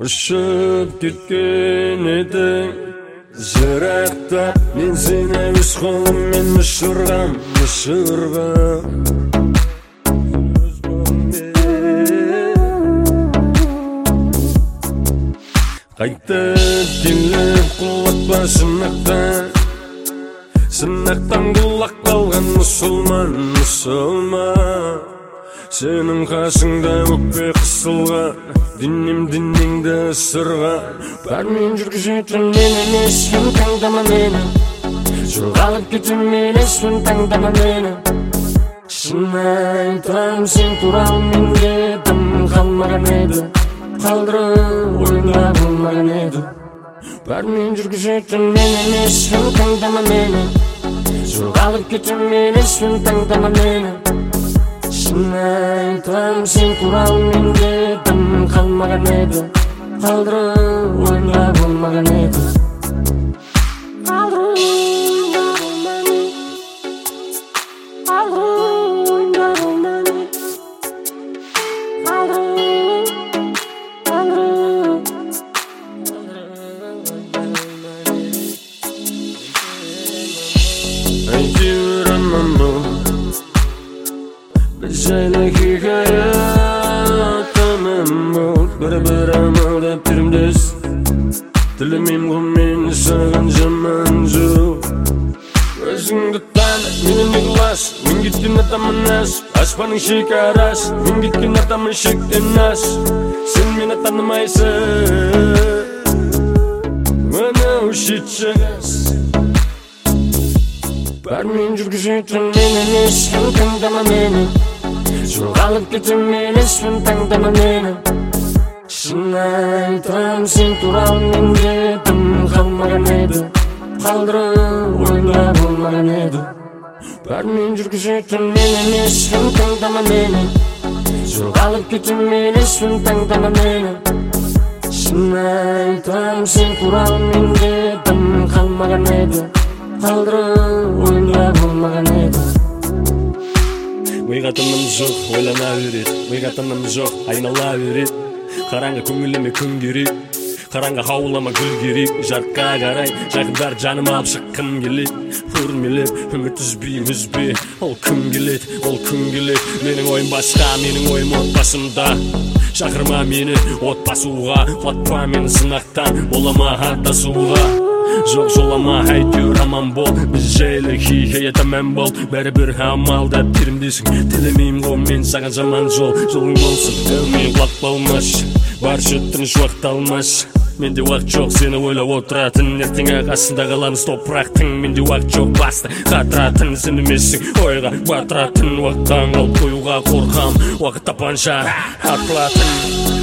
Ұшып кеткен едің жырақта, мен сені өз қолыммен ұшырғам. Қайтып келіп құлатпа сынақтан құлақ қалған мұсылман. Сенің қасыңда өкпе қысылған, діннеңді ысырған. Бәрмен жүргізетін мен емеспін, таңдама мені. Жоғалып кетем емеспін, таңдама мені. Шын айтам, сен туралы менде дым қалмаған еді, қалдырып ойымда болмаған еді. Бәрмен жүргізетін мен емеспін, таңдама мені. Жоғалып кетем емеспін, таңдама мені. Шын айтам, сен туралы менде дым қалмаған еді, қалдырып ойымда болмаған еді. Әйтеуір аман бол, біз жайлы хикая тамам бол. Бір амалдап түрімдес, тілемейм ғой мен саған жаман жоқ. Өзіңді таны, менен не қылас, мен кеткен атамын ас. Аспанның шекарас, мен кеткен атамын шектен ас. Сен мені танымайсың, анау шетші қас. Бәрмен жүргізетін мен емеспін, таңдама мені. Жоғалып кетем емеспін, таңдама мені. Шын айтам, сен туралы менде дым қалмаған еді, қалдырып ойымда болмаған еді. Бәрмен жүргізетін мен емеспін, таңдама мені. Жоғалып кетем емеспін, таңдама мені. Шын айтам, сен туралы менде дым қалмаған еді, қалдырып ойымда болмаған еді. Миға тыным жоқ, ойлана береді. Миға тыным жоқ, айнала береді. Қараңғы көңіліме күн керек, қараңғы хаулама гүл керек. Жарыққа қарай жақындар жаным алып шыққым келеді. Үрмелеп, үміт үзбей, ол күн келеді, ол күн келеді. Менің ойым басқа, менің ойым отбасымда. Шақырма мені отбасуға, құлатпа мені сынақтан, болама аттасуға. Жоқ жолама, әйтеуір аман бол, біз жайлы хикая тамам бол. Бәрібір амалдап терімдесің, тілемейм ғой мен саған жаман жол. Жолың болсын, мен құлатпа алмас, баршы тыныш уақыт алмас. Менде уақыт жоқ сені ойлап отыратын, ертең қасында қаламыз топырақтың. Менде уақыт жоқ басты қатыратын, сен емессің ойға батыратын. Уақыттан қалып қоюға қорқам, уақыт тапқанша атылатын.